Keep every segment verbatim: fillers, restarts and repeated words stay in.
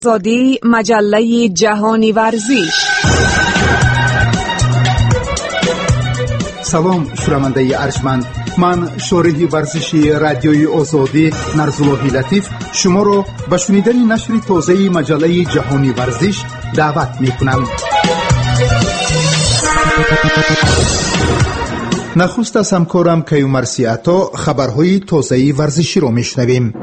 آزادی مجله جهانی ورزش. سلام شنونده ارجمند، من شارح ورزشی رادیوی آزادی نرزاللهی لطیف شما را به شنیدن نشر تازه مجله جهانی ورزش دعوت می کنم. نخست از همکارم کیومرث عطا خبرهای تازه ورزشی را می شنویم.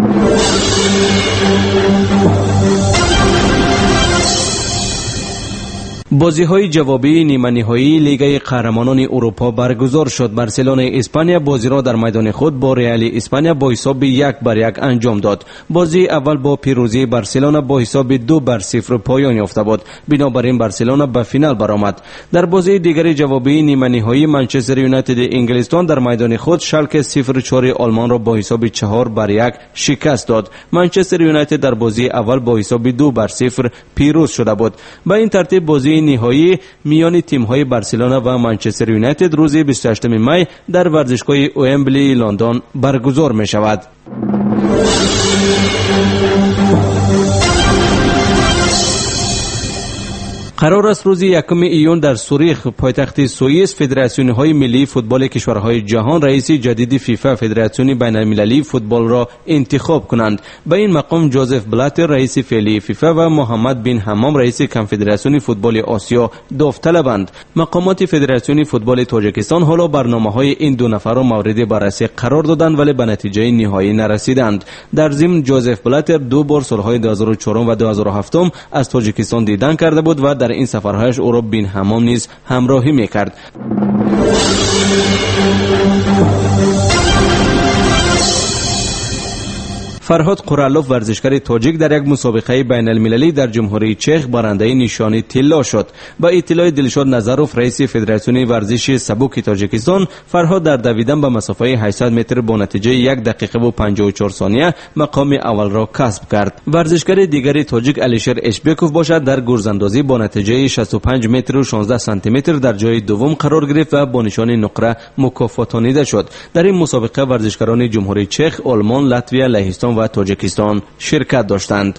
بازی‌های جوابی نیمه نهایی لیگ قهرمانان اروپا برگزار شد. بارسلونا اسپانیا بازی را در میدان خود با رئال اسپانیا با حساب یک بر یک انجام داد. بازی اول با پیروزی بارسلونا با حساب دو بر صفر پایان یافته بود. بنابراین بارسلونا به فینال برآمد. در بازی دیگر جوابی نیمه نهایی منچستر یونایتد انگلستان در میدان خود شالکه صفر چهار آلمان را با حساب چهار بر یک شکست داد. منچستر یونایتد در بازی اول با حساب دو بر صفر پیروز شده بود. با این ترتیب بازی نهایی میان تیم‌های بارسلونا و منچستر یونایتد روز بیست و هشتم می در ورزشگاه ومبلی لندن برگزار می‌شود. قرار است روز یکم ایون در سوریخ پایتخت سوئیس فدراسیون‌های ملی فوتبال کشورهای جهان رئیس جدید فیفا فدراسیون بین‌المللی فوتبال را انتخاب کنند. به این مقام جوزف بلاتر رئیس فعلی فیفا و محمد بن حمام رئیس کنفدراسیون فوتبال آسیا داوطلبند. مقامات فدراسیون فوتبال تاجیکستان حالا برنامه‌های این دو نفر را مورد بررسی قرار دادند ولی به نتیجه نهایی نرسیدند. در ضمن جوزف بلاتر دو بار سال‌های دو هزار و چهار و دو هزار و هفت از تاجیکستان دیدن کرده بود و در این سفرهایش او را بن حمام نیز همراهی میکرد. فرهاد قرالوف ورزشکار تاجیک در یک مسابقه بین المللی در جمهوری چک برنده نشان طلا شد. با اطلاع دلشاد نظروف رئیس فدراسیون ورزش سبک تاجیکستان، فرهاد در دویدن به مسافه هشتصد متر با نتیجه یک دقیقه و پنجاه و چهار ثانیه مقام اول را کسب کرد. ورزشکار دیگر تاجیک الیشر اشبکوف باشد در گرزاندازی با نتیجه شصت و پنج متر و شانزده سانتی متر در جای دوم قرار گرفت و با نشان نقره مکافاتانیده شد. در این مسابقه ورزشکاران جمهوری چک، آلمان، لاتویا، لهستان و تاجیکستان شرکت داشتند.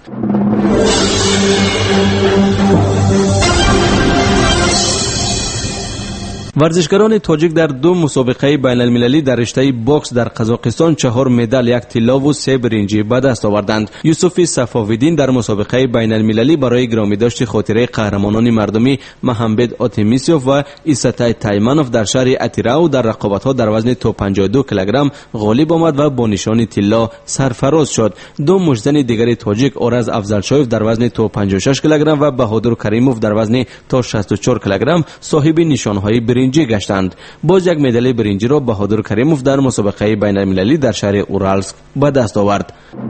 ورزشکاران تاجیک در دو مسابقه بین المللی در رشته باکس در قزاقستان چهار مدال، یک طلا و سه برنجی به دست آوردند. یوسف صفاویدین در مسابقه بین المللی برای گرامی داشت خاطره قهرمانان مردمی محمد آتمیسیوف و ایستای تایمانوف در شهر اتیراو در رقابت‌ها در وزن تا پنجاه و دو کیلوگرم غالب آمد و با نشان طلا سرفراز شد. دو مشتزن دیگر تاجیک آرز افضلشایف در وزن تا پنجاه و شش کیلوگرم و بهادر کریموف در وزن تا شصت و چهار کیلوگرم صاحب نشان‌های برنجی گشتند. باز یک مدال برنجی را بهادر کریموف در مسابقه بین المللی در شهر اورالسک به دست آورد.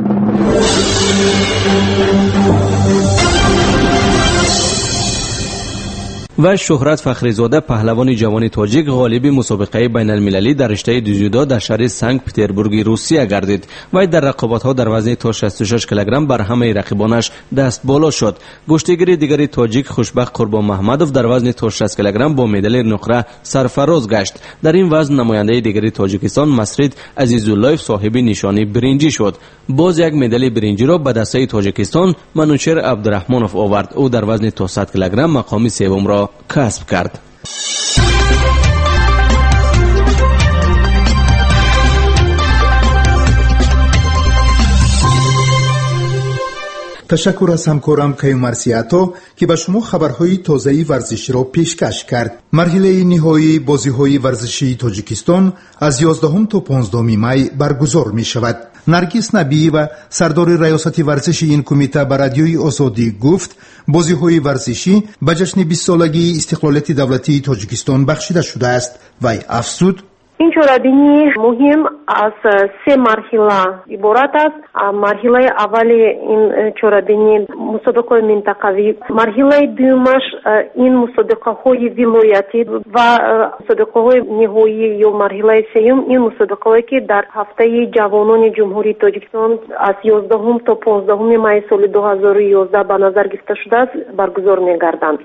و شهرت فخریزاده پهلوان جوان تاجیک غالب مسابقه بین المللی در رشته جودو در شهر سنت پترزبورگ روسیه گردید و در رقابت‌ها در وزن تا شصت و شش کیلوگرم بر همه رقیبانش دست بالا شد. گشتیگر دیگر تاجیک خوشبخت قربان محمدوف در وزن تا شصت کیلوگرم با مدال نقره سرفراز گشت. در این وزن نماینده دیگر تاجیکستان مسرید عزیزاللهیف صاحب نشانی برنجی شد. باز یک مدال برنجی را به دسته تاجیکستان منوچهر عبدالرحمنوف آورد. او در وزن تا صد کیلوگرم مقام سوم را کسب کرد. تشکر از همکارم کیومرث عطا که به شما خبرهای تازه ورزشی را پیشکش کرد. مرحله نهایی بازی‌های ورزشی تاجیکستان از یازدهم تا پانزدهم می برگزار می شود. نرگس نبی و سردار ریاست ورزشی این کمیته به رادیوی آزادی گفت بازی‌های ورزشی به جشن بیست سالگی استقلالیت دولتی تاجیکستان بخشیده شده است و افزود این چورادینی مهم از سه مرحله عبارت است. مرحله اول این چورادینی مسابقه منطقوی، مرحله دومش این مسابقه های ولایتی و مسابقه های نهایی یا مرحله سوم این مسابقه که در هفته جوانان جمهوری تاجیکستان از یازدهم تا پانزدهم می سال دو هزار و یازده به نظر گرفته شده است برگزار می‌گردند.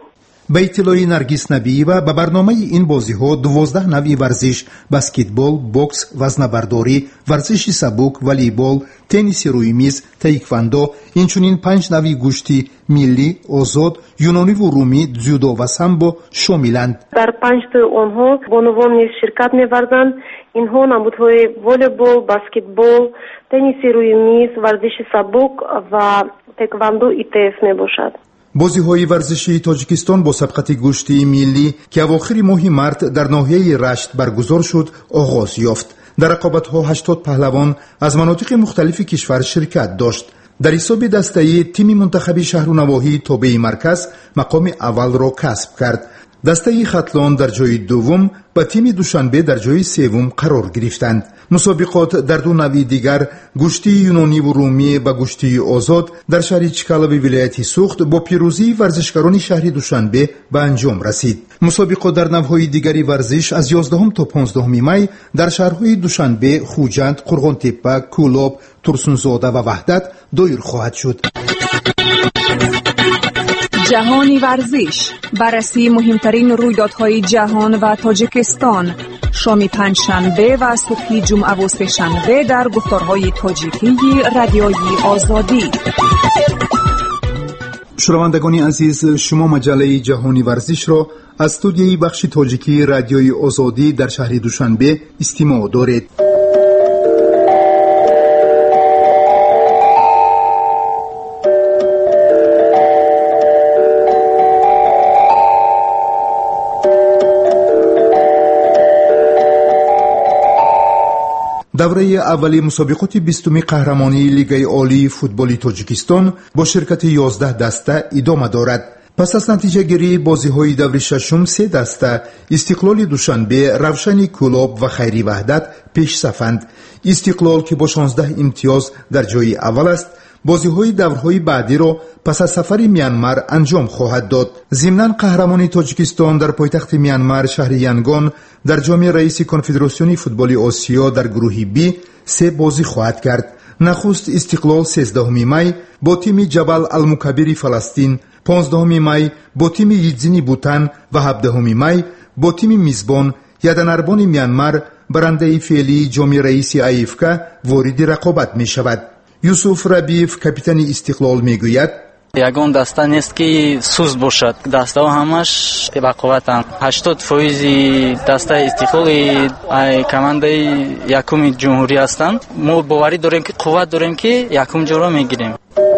ба иттилои Наргиз Набиева, ба барномаи ин бозиҳо дувоздаҳ навъи варзиш баскетбол, бокс, вазнабардорӣ, варзиши сабук, волейбол, тенниси рӯи миз, таеквондо, инчунин панҷ навъи гӯшти миллӣ, озод, юнониву румӣ, дзюдо ва самбо шомиланд. дар панҷтои онҳо бонувон низ ширкат меварзанд. инҳо намудҳои волейбол, баскетбол, тенниси рӯи миз, варзиши сабук ва таеквондо итф мебошад. бозиҳои варзишии Тоҷикистон бо сабқати гӯшти миллӣ ки авохири моҳи март дар ноҳияи Рашт баргузор шуд, оғоз ёфт. дар рақобатҳо ҳаштод паҳлавон аз манотиқи мухталифи кишвар ширкат дошт. дар ҳисоби дастаӣ тими мунтахаби шаҳру навоҳии тобеи марказ мақоми аввалро касб кард. дастаи хатлон дар ҷои дуввум ба тими Душанбе дар ҷои севум қарор гирифтанд. мусобиқот дар ду навъи дигар, гӯштии юнониву румӣ ба гӯштии озод, дар шаҳри Чкалови вилояти Сухт бо пирӯзии варзишгарони шаҳри Душанбе ба анҷом расид. мусобиқот дар навъҳои дигари варзиш аз ёздаҳум то понздаҳуми май дар шаҳрҳои Душанбе, Хуҷанд, Қурғонтеппа, Кӯлоб, Турсунзода ва Ваҳдат доир хоҳад шуд. جهانی ورزش، بررسی مهمترین رویدادهای جهان و تاجیکستان، شام پنجشنبه و صبح جمعه و سه‌شنبه در گفتارهای تاجیکی رادیویی آزادی. شنوندگان عزیز، شما مجله جهانی ورزش را از استودیوی بخش تاجیکی رادیویی آزادی در شهر دوشنبه استماع دارید. давраи аввали мусобиқоти бистуми қаҳрамонии лигаи олии футболи Тоҷикистон бо ширкати ёздаҳ даста идома дорад. пас аз натиҷагирии бозиҳои даври шашум се даста Истиқлоли Душанбе, Равшани Кӯлоб ва Хайри Ваҳдат пешсафанд. Истиқлол ки бо шонздаҳ имтиёз дар ҷои аввал аст, бозиҳои даврҳои баъдиро пас аз сафари Мянмар анҷом хоҳад дод. зимнан қаҳрамони Тоҷикистон дар пойтахти Мянмар, шаҳри Янгон, дар ҷоми раиси Конфедератсиони футболи Осиё дар гурӯҳи Б се бозӣ хоҳад кард. нахуст Истиқлол сездаҳуми май бо тими Ҷабал Алмукабири Фаластин, понздаҳуми май бо тими Йидзини Бутан ва ҳабдаҳуми май бо тими мизбон Яданарбони Мянмар, барандаи феълии ҷоми раиси АИФК вориди рақобат мешавад. Юсуф Рабиев, капитани Истиқлол, мегӯяд: ягон даста нест ки суст бошад. дастаҳо ҳамаш рақобатанд. ҳаштод фоизи дастаи Истиқлоли командаи якуми ҷумҳурӣ ҳастанд. мо боварӣ дорем ки қувват дорем ки якум ҷоро мегирем.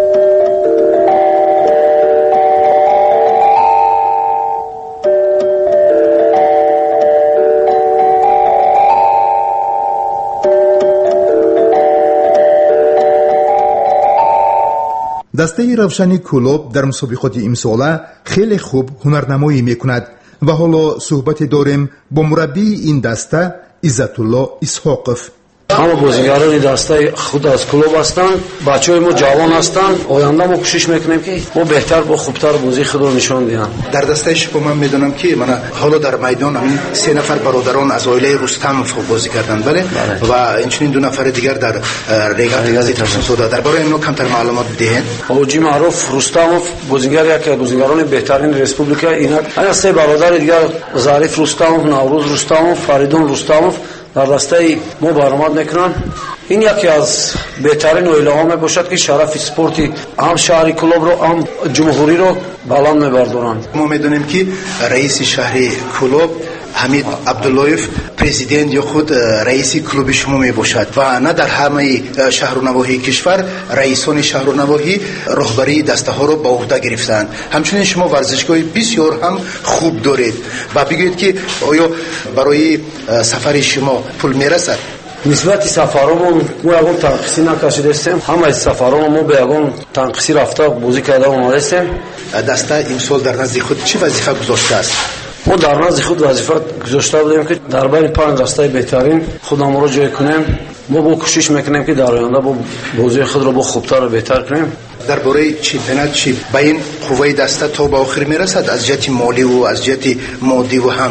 дастаи Равшани Кӯлоб дар мусобиқоти имсола хеле хуб ҳунарнамоӣ мекунад ва ҳоло суҳбате дорем бо мураббии ин даста Иззатулло Исҳоқов. ҳама бозигарони дастаи худ аз Кӯлоб ҳастанд. бачаҳои мо ҷавон ҳастанд. оянда мо кӯшиш мекунем ки мо беҳтар бо хубтар бозии худро нишон диҳам. дар дастаи шумо ман медонам ки мана ҳоло дар майдон ҳамин се нафар бародарон аз оилаи Рустамов бозӣ карданд, бале, ва инчунин ду нафари дигар дар регати Турсунзода. дар бораи ино камтар маълумот диҳед. ҳоҷӣ Маъруф Рустамов бозигар яке аз бозигарони беҳтарини республика. инак ана се бародари дигар Зариф Рустамов, Наврӯз Рустамов, Фаридун Рустамов дар дастаи мо баромад мекунанд. ин яке аз беҳтарин оилаҳо мебошад ки шарафи спорти ҳам шаҳри Кӯлобро ҳам ҷумҳуриро баланд мебардоранд. мо медонем ки раиси шаҳри Кӯлоб ҳамид Абдуллоев президент ё худ раиси клуби шумо мебошад ва на дар ҳамаи шаҳру навоҳии кишвар раисони шаҳру навоҳӣ роҳбарии дастаҳоро ба уҳда гирифтанд. ҳамчунин шумо варзишгоҳи бисёр ҳам хуб доред ва бигӯед ки оё барои сафари шумо пул мерасад? нисбати сафаромон мо ягон танқисӣ накашидастем. ҳамаи сафаромо мо ба ягон танқисӣ рафта бозӣ карда омадастем. даста имсол дар назди худ чӣ вазифа гузоштааст? мо дар назди худ вазифа гузошта будем ки дар байни панҷ дастаи беҳтарин худамонро ҷой кунем. мо бо кӯшиш мекунем ки дар оянда бо бозии худро бо хубтару беҳтар кунем. дар бораи чемпионат чӣ ба ин қувваи даста то ба охир мерасад аз ҷиҳати моливу аз ҷиҳати моддиву ҳамаш?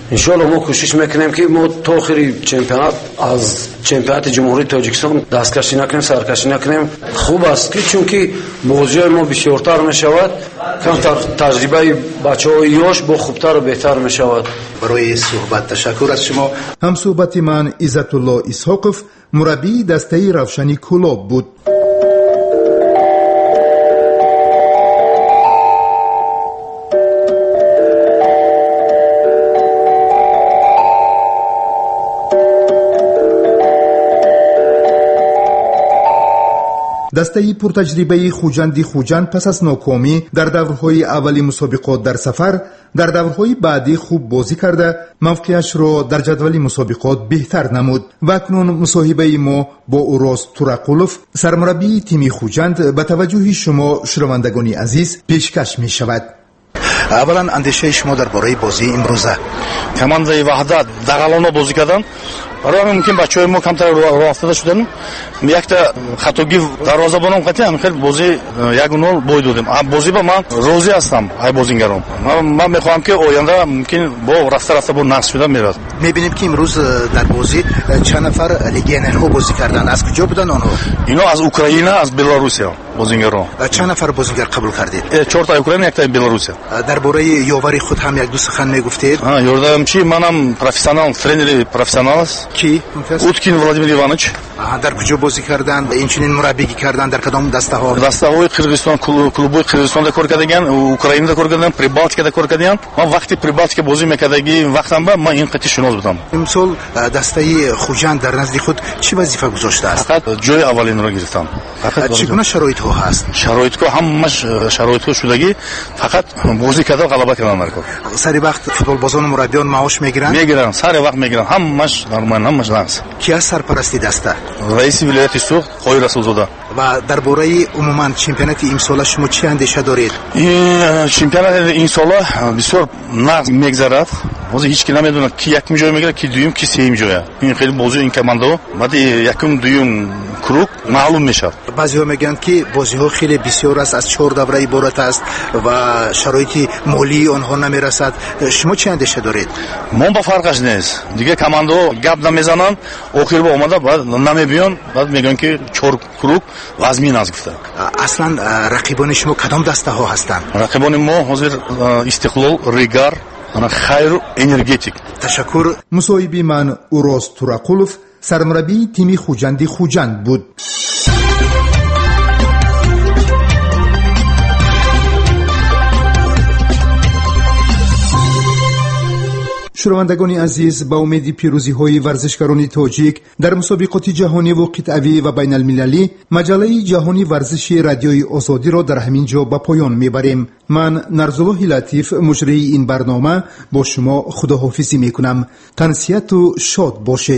иншоалло мо кӯшиш мекунем ки мо то охири чемпионат аз чемпионати ҷумҳурии тоҷикистон дасткашӣ накунем, саркашӣ накунем. хуб аст ки чунки бозиҳои мо бисёртар мешавад, камтар таҷрибаи бачаҳои ёш бо хубтару беҳтар мешавад. барои суҳбат ташаккур аз шумо. ҳамсӯҳбати ман Иззатулло Исҳоқов, мураббии дастаи Равшани Кӯлоб буд. дастаи пуртаҷрибаи хуҷанди хуҷанд пас аз нокомӣ дар даврҳои аввали мусобиқот дар сафар, дар даврҳои баъдӣ хуб бозӣ карда мавқеашро дар ҷадвали мусобиқот беҳтар намуд. ва акнун мусоҳибаи мо бо Урос Турақулов, сармураббии тими хуҷанд, ба таваҷҷӯҳи шумо шунавандагони азиз пешкаш мешавад. аввалан андешаи шумо дар бораи бозии имрӯза? командаи ваҳдат дағалона бозӣ кардан. барои ҳамин мумкин бачаҳои мо камтар роҳафтада шудан. якта хатогӣ дарвозабонам қатъан хел бозӣ як нол бой додем. бозӣ ба ман розӣ ҳастам. ай бозингарон, ман мехоҳам ки оянда мумкин бо рафта рафта бо нақс шуда меравад. мебинем ки имрӯз дар бозӣ чанд нафар легионерҳо бозӣ карданд. аз куҷо буданд онҳо? ино аз Украина, аз Беларусия бозингарон. чанд нафар бозингар қабул кардед? чорта Украина, якта Беларусия. дар бораи ёвари худ ҳам як ду сухан мегуфтед? ҳа, ёрдам чи манам профессионал, тренери профессионал аст. ки Уткин Владимир Иванович. Аҳа, дар куҷо бозӣ карданд? инчунин мураббигӣ карданд дар кадом дастаҳо? дастаҳои Қирғизистон, клубои Қирғизистонда кор кардаgan, Украинада кор кардаgan, Прибалтикада кор кардаgan. ман вақти Прибалтика бозӣ мекардаги вақтам ба ман ин қати шунос будам. имсол дастаи хуҷанд дар назди худ чӣ вазифа гузоштааст? фақат ҷои аввалинро гирифтам. чӣ гуна шароитҳо ҳаст? шароитҳо ҳама шароитҳо шудаги фақат бозӣ карда ғалаба кардан дар кор. сари вақт футболбозону мураббиён маош мегиранд? мегиранд, сари вақт мегиранд. ҳамаш нормал, ҳамаш нақс. ки аст сарпарасти даста? раиси вилояти суғ Қои Расулзода. ва дар бораи умуман чемпионати имсола шумо чӣ андеша доред? ин чемпионати имсола бисёр нағз мегзарад. ҳозир ҳеч ки намедонад ки якум ҷой мегирад, ки дуюм, ки сеюм ҷоя. ин хеле бозии ин командаҳо баъди якум дуюм круг маълум мешавад. баъзеҳо мегӯянд ки бозиҳо хеле бисёр аст, аз чор давра иборат аст ва шароити молии онҳо намерасад. шумо чӣ андеша доред? мон ба фарқаш нест. дигар командаҳо гап намезананд, охир ба омада баъд намебиён, баъд мегӯянд ки чор круг вазмин аст гуфта. аслан рақибони шумо кадом дастаҳо ҳастанд? рақибони мо ҳозир Истиқлол, Ригар, Хайру, Энергетик. ташаккур. мусоҳиби ман Урос Турақулов, сармураббии тими хуҷанди хуҷанд буд. шунавандагони азиз, ба умеди пирӯзиҳои варзишгарони тоҷик дар мусобиқоти ҷаҳониву қитъавӣ ва байналмилалӣ, маҷаллаи ҷаҳони варзиши радиои озодиро дар ҳамин ҷо ба поён мебарем. ман Нарзуллоҳи Латиф, муҷрии ин барнома, бо шумо худоҳофизӣ мекунам. тансияту шод бошед.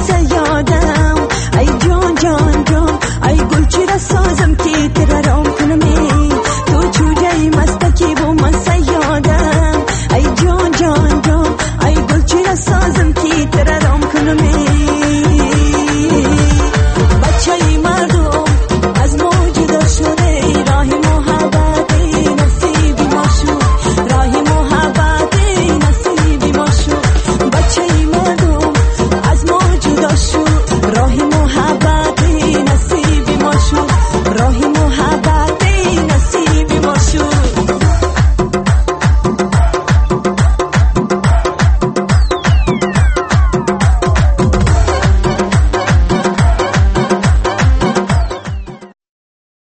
Sazım ki terör